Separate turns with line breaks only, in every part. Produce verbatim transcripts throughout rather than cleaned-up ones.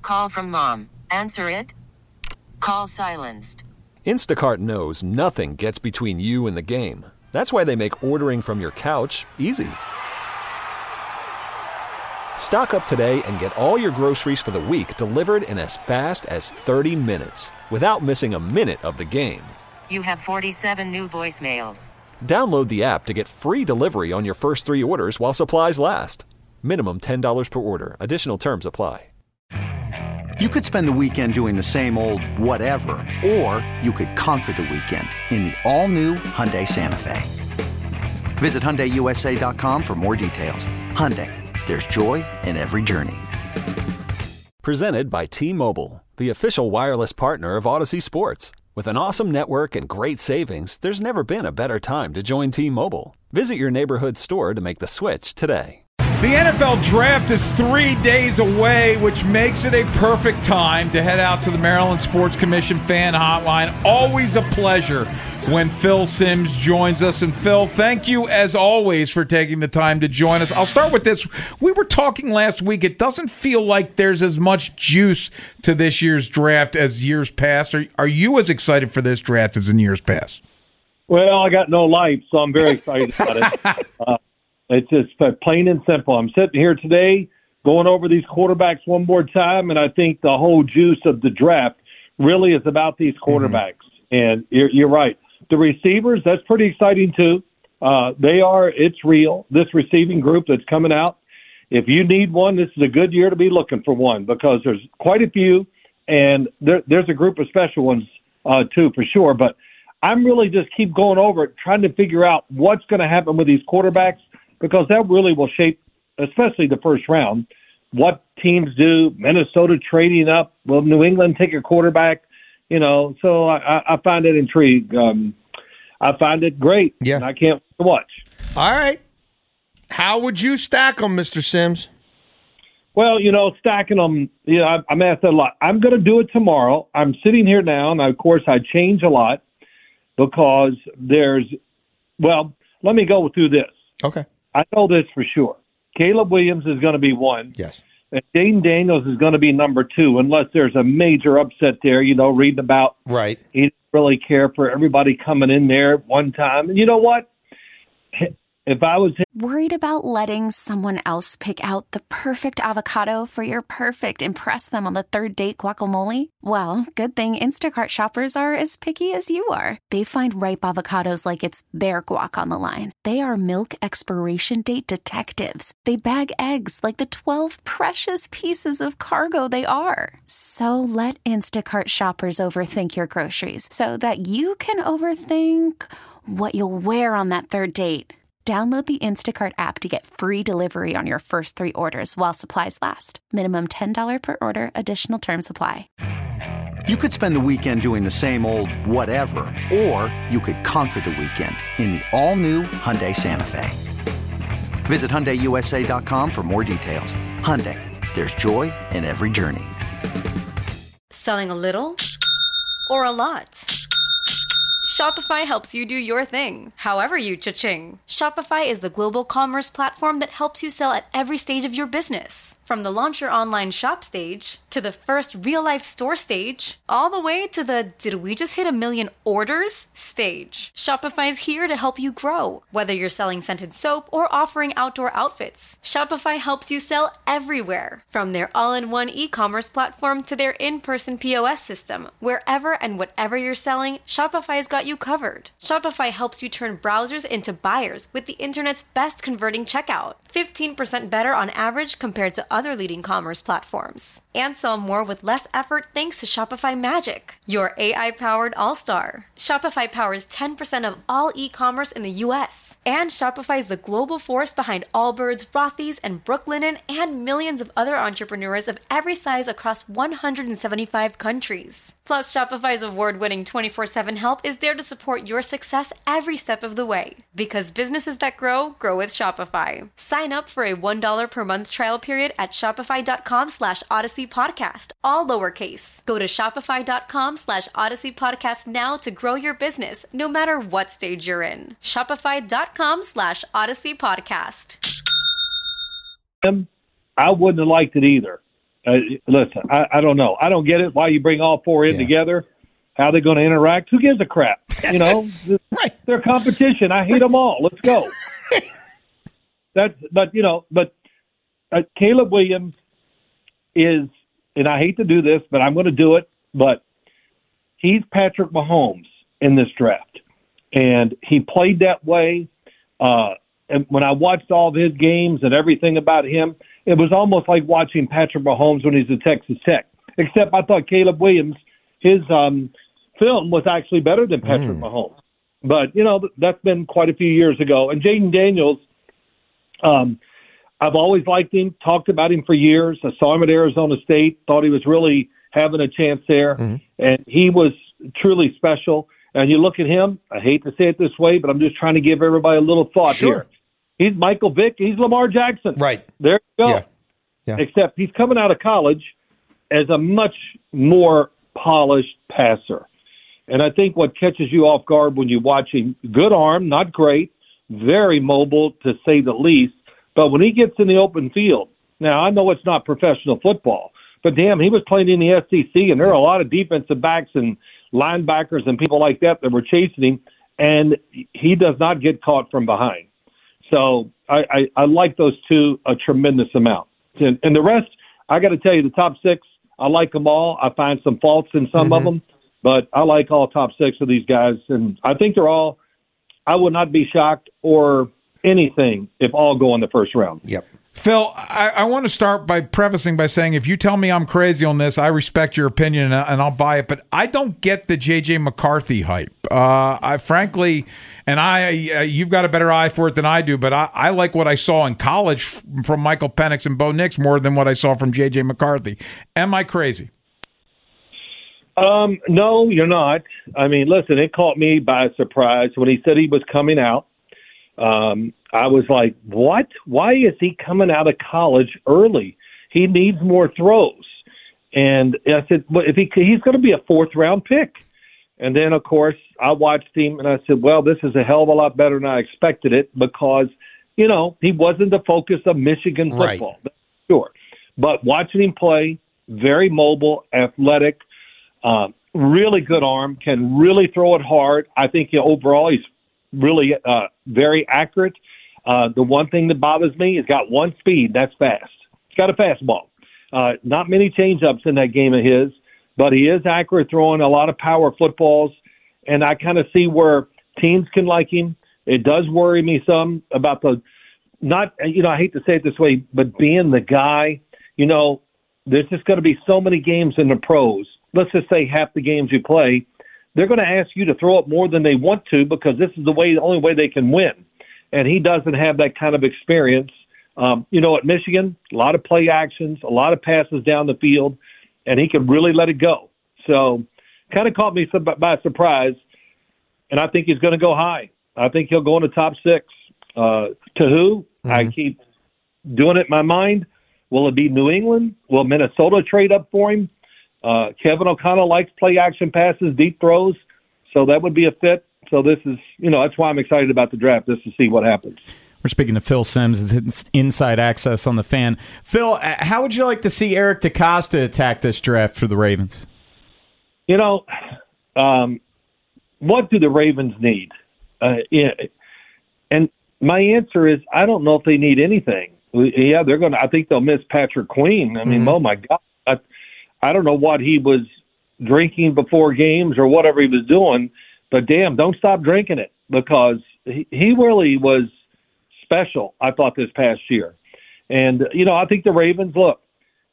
Call from mom. Answer it. Call silenced.
Instacart knows nothing gets between you and the game. That's why they make ordering from your couch easy. Stock up today and get all your groceries for the week delivered in as fast as thirty minutes without missing a minute of the game.
You have forty-seven new voicemails.
Download the app to get free delivery on your first three orders while supplies last. Minimum ten dollars per order. Additional terms apply.
You could spend the weekend doing the same old whatever, or you could conquer the weekend in the all-new Hyundai Santa Fe. Visit Hyundai U S A dot com for more details. Hyundai, there's joy in every journey.
Presented by T-Mobile, the official wireless partner of Odyssey Sports. With an awesome network and great savings, there's never been a better time to join T-Mobile. Visit your neighborhood store to make the switch today.
The N F L Draft is three days away, which makes it a perfect time to head out to the Maryland Sports Commission Fan Hotline. Always a pleasure when Phil Simms joins us. And Phil, thank you as always for taking the time to join us. I'll start with this. We were talking last week. It doesn't feel like there's as much juice to this year's draft as years past. Are, are you as excited for this draft as in years past?
Well, I got no life, so I'm very excited about it. Uh, It's just plain and simple. I'm sitting here today going over these quarterbacks one more time, and I think the whole juice of the draft really is about these quarterbacks. Mm-hmm. And you're, you're right. The receivers, that's pretty exciting too. Uh, they are, it's real, this receiving group that's coming out. If you need one, this is a good year to be looking for one because there's quite a few, and there, there's a group of special ones uh, too for sure. But I'm really just keep going over it, trying to figure out what's going to happen with these quarterbacks, because that really will shape, especially the first round, what teams do. Minnesota trading up. Will New England take a quarterback? You know, so I, I find it intriguing. Um, I find it great.
Yeah.
And I can't wait to watch.
All right. How would you stack them, Mister Simms?
Well, you know, stacking them, you know, I, I'm asked that a lot. I'm going to do it tomorrow. I'm sitting here now, and of course I change a lot because there's, well, let me go through this.
Okay.
I know this for sure. Caleb Williams is going to be one.
Yes.
And Jaden Daniels is going to be number two, unless there's a major upset there, you know, reading about.
Right.
He didn't really care for everybody coming in there at one time. And you know what? If I was
worried about letting someone else pick out the perfect avocado for your perfect impress them on the third date guacamole? Well, good thing Instacart shoppers are as picky as you are. They find ripe avocados like it's their guac on the line. They are milk expiration date detectives. They bag eggs like the twelve precious pieces of cargo they are. So let Instacart shoppers overthink your groceries so that you can overthink what you'll wear on that third date. Download the Instacart app to get free delivery on your first three orders while supplies last. Minimum ten dollars per order. Additional terms apply.
You could spend the weekend doing the same old whatever, or you could conquer the weekend in the all-new Hyundai Santa Fe. Visit Hyundai U S A dot com for more details. Hyundai, there's joy in every journey.
Selling a little or a lot? Shopify helps you do your thing, however you cha-ching. Shopify is the global commerce platform that helps you sell at every stage of your business. From the launch your online shop stage, to the first real-life store stage, all the way to the did we just hit a million orders stage. Shopify's here to help you grow. Whether you're selling scented soap or offering outdoor outfits, Shopify helps you sell everywhere. From their all-in-one e-commerce platform to their in-person P O S system, wherever and whatever you're selling, Shopify's got you covered. Shopify helps you turn browsers into buyers with the internet's best converting checkout. fifteen percent better on average compared to other leading commerce platforms. And sell more with less effort thanks to Shopify Magic, your A I-powered all-star. Shopify powers ten percent of all e-commerce in the U S. And Shopify is the global force behind Allbirds, Rothy's, and Brooklinen, and millions of other entrepreneurs of every size across one hundred seventy-five countries. Plus, Shopify's award-winning twenty-four seven help is there to support your success every step of the way. Because businesses that grow, grow with Shopify. Sign up for a one dollar per month trial period at shopify.com slash Odyssey Podcast, all lowercase. Go to shopify.com slash Odyssey Podcast now to grow your business, no matter what stage you're in. Shopify.com slash Odyssey Podcast.
I wouldn't have liked it either. Uh, listen, I, I don't know. I don't get it. Why you bring all four in
Yeah.
together? How they going to interact? Who gives a crap? You know,
Right.
They're competition. I hate them all. Let's go. That's, but you know, but uh, Caleb Williams is, and I hate to do this, but I'm going to do it. But he's Patrick Mahomes in this draft, and he played that way. Uh, and when I watched all of his games and everything about him, it was almost like watching Patrick Mahomes when he's at Texas Tech. Except I thought Caleb Williams, his um, film was actually better than Patrick mm. Mahomes. But, you know, that's been quite a few years ago. And Jaden Daniels, um, I've always liked him, talked about him for years. I saw him at Arizona State, thought he was really having a chance there. Mm. And he was truly special. And you look at him, I hate to say it this way, but I'm just trying to give everybody a little thought
sure.
here. He's Michael Vick. He's Lamar Jackson.
Right.
There you go.
Yeah. Yeah.
Except he's coming out of college as a much more polished passer. And I think what catches you off guard when you watch him, good arm, not great, very mobile to say the least, but when he gets in the open field, now I know it's not professional football, but damn, he was playing in the S E C, and there are a lot of defensive backs and linebackers and people like that that were chasing him, and he does not get caught from behind. So I, I, I like those two a tremendous amount. And, and the rest, I got to tell you, the top six, I like them all. I find some faults in some mm-hmm. of them, but I like all top six of these guys. And I think they're all, I would not be shocked or anything if all go in the first round.
Yep.
Phil, I, I want to start by prefacing by saying if you tell me I'm crazy on this, I respect your opinion and, and I'll buy it. But I don't get the J J McCarthy hype. Uh, I frankly, and I, uh, you've got a better eye for it than I do, but I, I like what I saw in college f- from Michael Penix and Bo Nix more than what I saw from J J McCarthy. Am I crazy?
Um, no, you're not. I mean, listen, it caught me by surprise when he said he was coming out. Um, I was like, what? Why is he coming out of college early? He needs more throws. And I said, well, if he he's going to be a fourth round pick. And then, of course, I watched him and I said, well, this is a hell of a lot better than I expected it because, you know, he wasn't the focus of Michigan football. Right. Sure. But watching him play, very mobile, athletic, uh, really good arm, can really throw it hard. I think you know, overall he's really uh, very accurate. Uh, the one thing that bothers me, he's got one speed, that's fast. He's got a fastball. Uh, not many change-ups in that game of his, but he is accurate throwing a lot of power footballs, and I kind of see where teams can like him. It does worry me some about the not, you know, I hate to say it this way, but being the guy, you know, there's just going to be so many games in the pros. Let's just say half the games you play, they're going to ask you to throw it more than they want to because this is the way, the only way they can win. And he doesn't have that kind of experience. Um, you know, at Michigan, a lot of play actions, a lot of passes down the field, and he can really let it go. So kind of caught me by surprise, and I think he's going to go high. I think he'll go in the top six. Uh, to who? Mm-hmm. I keep doing it in my mind. Will it be New England? Will Minnesota trade up for him? Uh, Kevin O'Connell likes play action passes, deep throws, so that would be a fit. So this is, you know, that's why I'm excited about the draft, just to see what happens.
We're speaking to Phil Simms, it's Inside Access on the Fan. Phil, how would you like to see Eric DeCosta attack this draft for the Ravens?
You know, um, what do the Ravens need? Uh, yeah, and my answer is I don't know if they need anything. Yeah, they're going to. I think they'll miss Patrick Queen. I mean, mm-hmm. oh my God, I, I don't know what he was drinking before games or whatever he was doing, but damn, don't stop drinking it because he, he really was special, I thought, this past year. And, you know, I think the Ravens, look,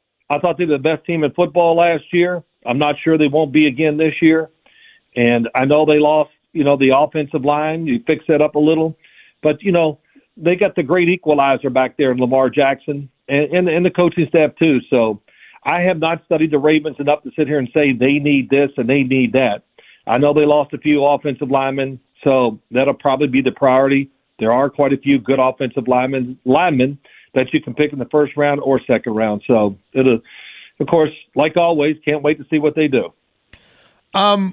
I thought they were the best team in football last year. I'm not sure they won't be again this year. And I know they lost, you know, the offensive line. You fix that up a little. But, you know, they got the great equalizer back there in Lamar Jackson and, and, and the coaching staff too. So I have not studied the Ravens enough to sit here and say they need this and they need that. I know they lost a few offensive linemen, so that'll probably be the priority. There are quite a few good offensive linemen, linemen that you can pick in the first round or second round. So, it'll, of course, like always, can't wait to see what they do.
Um,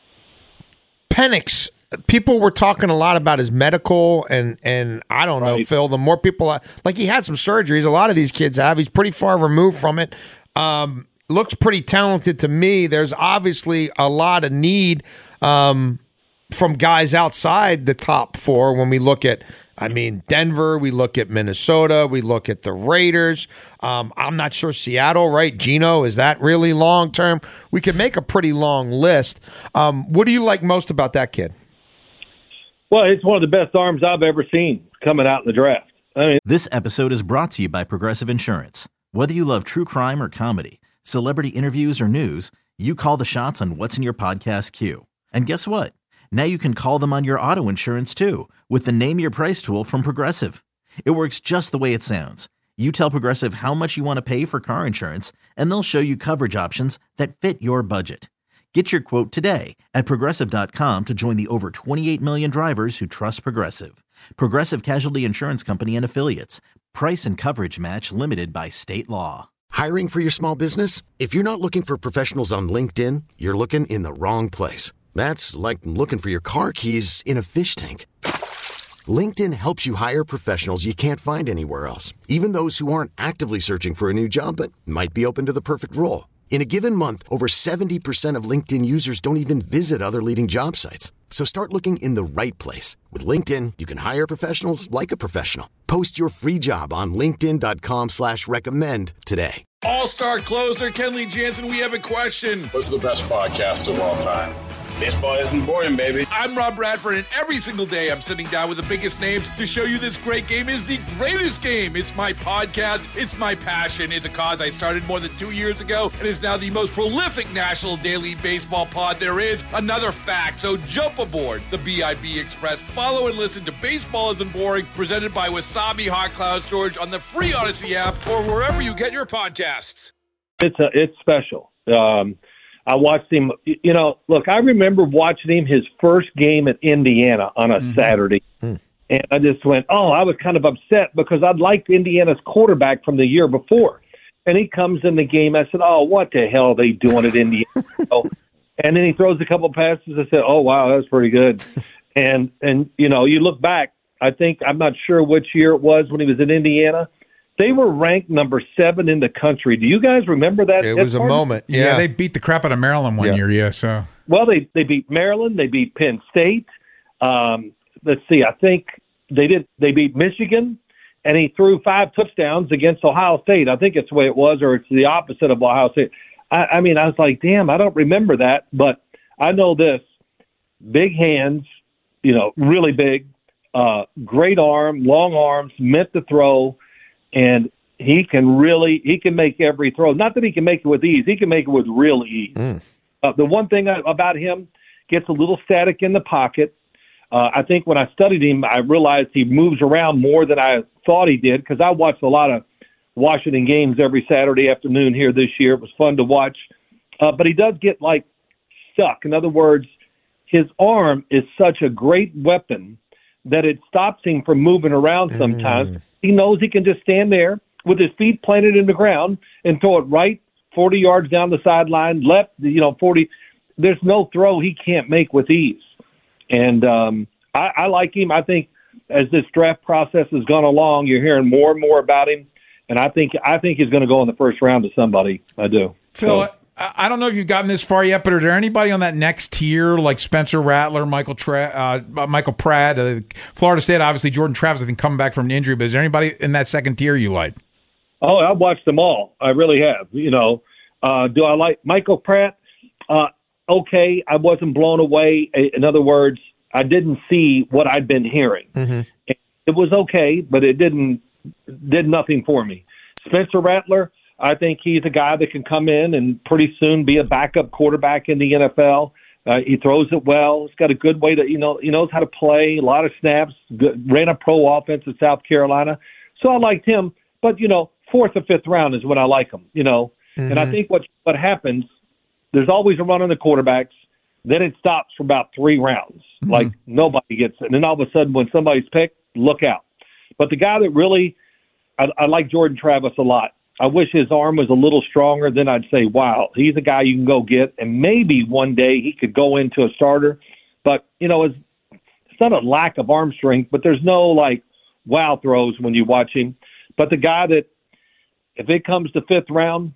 Penix, people were talking a lot about his medical, and, and I don't know, right. Phil, the more people, like he had some surgeries, a lot of these kids have. He's pretty far removed from it. Um, looks pretty talented to me. There's obviously a lot of need um, from guys outside the top four when we look at, I mean, Denver, we look at Minnesota, we look at the Raiders. Um, I'm not sure Seattle, right? Geno, is that really long-term? We could make a pretty long list. Um, what do you like most about that kid?
Well, it's one of the best arms I've ever seen coming out in the draft. I mean,
this episode is brought to you by Progressive Insurance. Whether you love true crime or comedy, celebrity interviews or news, you call the shots on what's in your podcast queue. And guess what? Now you can call them on your auto insurance too with the Name Your Price tool from Progressive. It works just the way it sounds. You tell Progressive how much you want to pay for car insurance, and they'll show you coverage options that fit your budget. Get your quote today at Progressive dot com to join the over twenty-eight million drivers who trust Progressive. Progressive Casualty Insurance Company and Affiliates. Price and coverage match limited by state law.
Hiring for your small business? If you're not looking for professionals on LinkedIn, you're looking in the wrong place. That's like looking for your car keys in a fish tank. LinkedIn helps you hire professionals you can't find anywhere else, even those who aren't actively searching for a new job but might be open to the perfect role. In a given month, over seventy percent of LinkedIn users don't even visit other leading job sites. So start looking in the right place. With LinkedIn, you can hire professionals like a professional. Post your free job on linkedin dot com slash recommend today.
All-star closer, Kenley Jansen, we have a question.
What's the best podcast of all time? Baseball isn't boring, baby.
I'm Rob Bradford, and every single day I'm sitting down with the biggest names to show you this great game is the greatest game. It's my podcast. It's my passion. It's a cause I started more than two years ago and is now the most prolific national daily baseball pod there is. Another fact. So jump aboard the B I B Express. Follow and listen to Baseball Isn't Boring, presented by Wasabi Hot Cloud Storage on the free Odyssey app or wherever you get your podcasts.
It's a, it's special. Um, I watched him, you know, look, I remember watching him his first game at Indiana on a mm-hmm. Saturday. Mm. And I just went, oh, I was kind of upset because I'd liked Indiana's quarterback from the year before. And he comes in the game. I said, oh, what the hell are they doing at Indiana? oh. And then he throws a couple passes. I said, oh, wow, that was pretty good. and, and you know, you look back, I think, I'm not sure which year it was when he was in Indiana. They were ranked number seven in the country. Do you guys remember that?
It was a moment. Yeah.
yeah, they beat the crap out of Maryland one yeah. year. Yeah, so
well, they they beat Maryland. They beat Penn State. Um, let's see. I think they did. They beat Michigan, and he threw five touchdowns against Ohio State. I think it's the way it was, or it's the opposite of Ohio State. I, I mean, I was like, damn, I don't remember that, but I know this: big hands, you know, really big, uh, great arm, long arms, meant to throw. And he can really, he can make every throw. Not that he can make it with ease. He can make it with real ease. Mm. Uh, the one thing about him, gets a little static in the pocket. Uh, I think when I studied him, I realized he moves around more than I thought he did because I watched a lot of Washington games every Saturday afternoon here this year. It was fun to watch. Uh, but he does get, like, stuck. In other words, his arm is such a great weapon that it stops him from moving around sometimes. Mm. He knows he can just stand there with his feet planted in the ground and throw it right forty yards down the sideline, left, you know, forty. There's no throw he can't make with ease. And um, I, I like him. I think as this draft process has gone along, you're hearing more and more about him. And I think I think he's going to go in the first round to somebody. I do.
Phil, so, I don't know if you've gotten this far yet, but are there anybody on that next tier like Spencer Rattler, Michael Tra- uh, Michael Pratt, uh, Florida State? Obviously, Jordan Travis, I think, coming back from an injury. But is there anybody in that second tier you like?
Oh, I've watched them all. I really have. You know, uh, do I like Michael Pratt? Uh, okay, I wasn't blown away. In other words, I didn't see what I'd been hearing. Mm-hmm. It was okay, but it didn't did nothing for me. Spencer Rattler, I think he's a guy that can come in and pretty soon be a backup quarterback in the N F L. Uh, he throws it well. He's got a good way to, you know, he knows how to play, a lot of snaps, good, ran a pro offense at South Carolina. So I liked him. But, you know, fourth or fifth round is when I like him, you know. Mm-hmm. And I think what, what happens, there's always a run on the quarterbacks. Then it stops for about three rounds. Mm-hmm. Like nobody gets it. And then all of a sudden when somebody's picked, look out. But the guy that really, I, I like Jordan Travis a lot. I wish his arm was a little stronger. Then I'd say, wow, he's a guy you can go get. And maybe one day he could go into a starter. But, you know, it's, it's not a lack of arm strength, but there's no, like, wow throws when you watch him. But the guy that, if it comes to fifth round,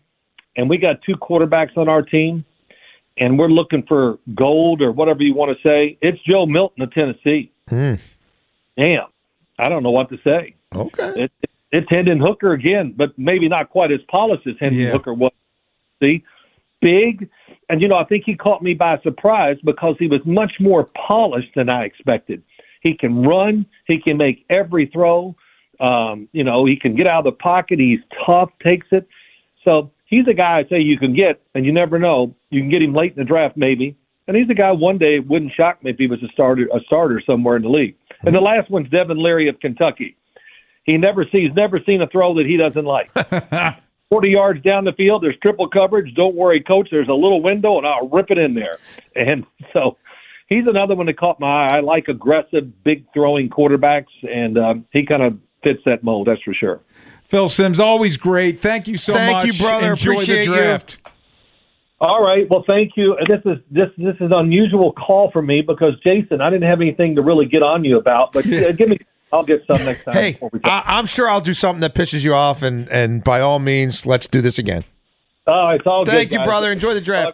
and we got two quarterbacks on our team, and we're looking for gold or whatever you want to say, it's Joe Milton of Tennessee.
Mm.
Damn. I don't know what to say.
Okay.
It, it, it's Hendon Hooker again, but maybe not quite as polished as Hendon
Yeah.
Hooker was. See? Big. And, you know, I think he caught me by surprise because he was much more polished than I expected. He can run. He can make every throw. Um, you know, he can get out of the pocket. He's tough, takes it. So he's a guy I say you can get, and you never know. You can get him late in the draft maybe. And he's a guy one day it wouldn't shock me if he was a starter a starter somewhere in the league. And the last one's Devin Leary of Kentucky. He never sees never seen a throw that he doesn't like. forty yards down the field, there's triple coverage. Don't worry, coach, there's a little window, and I'll rip it in there. And so he's another one that caught my eye. I like aggressive, big-throwing quarterbacks, and um, he kind of fits that mold, that's for sure.
Phil Simms, always great. Thank you so
Thank
much.
you, brother.
Enjoy
Appreciate
the
you.
draft.
All right. Well, thank you. This is this this is an unusual call for me because, Jason, I didn't have anything to really get on you about, but uh, give me – I'll get some next time.
Hey,
before we talk.
I, I'm sure I'll do something that pisses you off, and, and by all means, let's do this again.
Oh, it's all
Thank
good,
you,
guys.
brother. Enjoy the draft.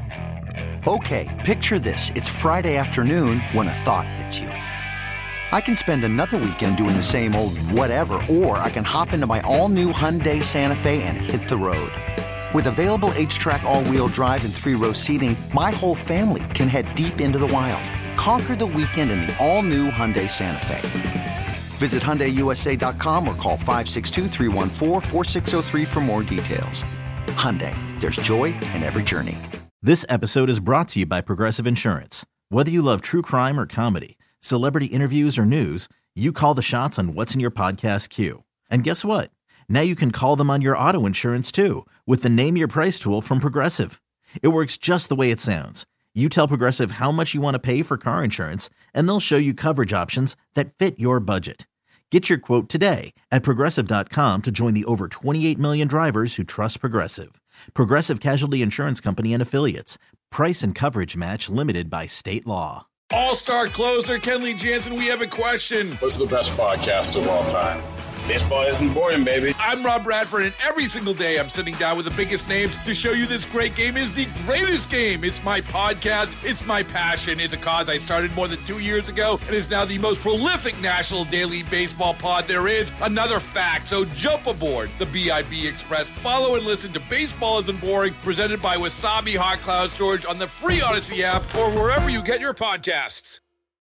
Okay, picture this. It's Friday afternoon when a thought hits you. I can spend another weekend doing the same old whatever, or I can hop into my all-new Hyundai Santa Fe and hit the road. With available H-Track all-wheel drive and three-row seating, my whole family can head deep into the wild. Conquer the weekend in the all-new Hyundai Santa Fe. Visit Hyundai U S A dot com or call five six two, three one four, four six zero three for more details. Hyundai, there's joy in every journey.
This episode is brought to you by Progressive Insurance. Whether you love true crime or comedy, celebrity interviews or news, you call the shots on what's in your podcast queue. And guess what? Now you can call them on your auto insurance too with the Name Your Price tool from Progressive. It works just the way it sounds. You tell Progressive how much you want to pay for car insurance, and they'll show you coverage options that fit your budget. Get your quote today at Progressive dot com to join the over twenty-eight million drivers who trust Progressive. Progressive Casualty Insurance Company and Affiliates. Price and coverage match limited by state law.
All-star closer Kenley Jansen, we have a question.
What's the best podcast of all time? Baseball isn't boring, baby.
I'm Rob Bradford, and every single day I'm sitting down with the biggest names to show you this great game is the greatest game. It's my podcast. It's my passion. It's a cause I started more than two years ago and is now the most prolific national daily baseball pod there is. Another fact, so jump aboard the B I B Express. Follow and listen to Baseball Isn't Boring, presented by Wasabi Hot Cloud Storage on the free Odyssey app or wherever you get your podcasts.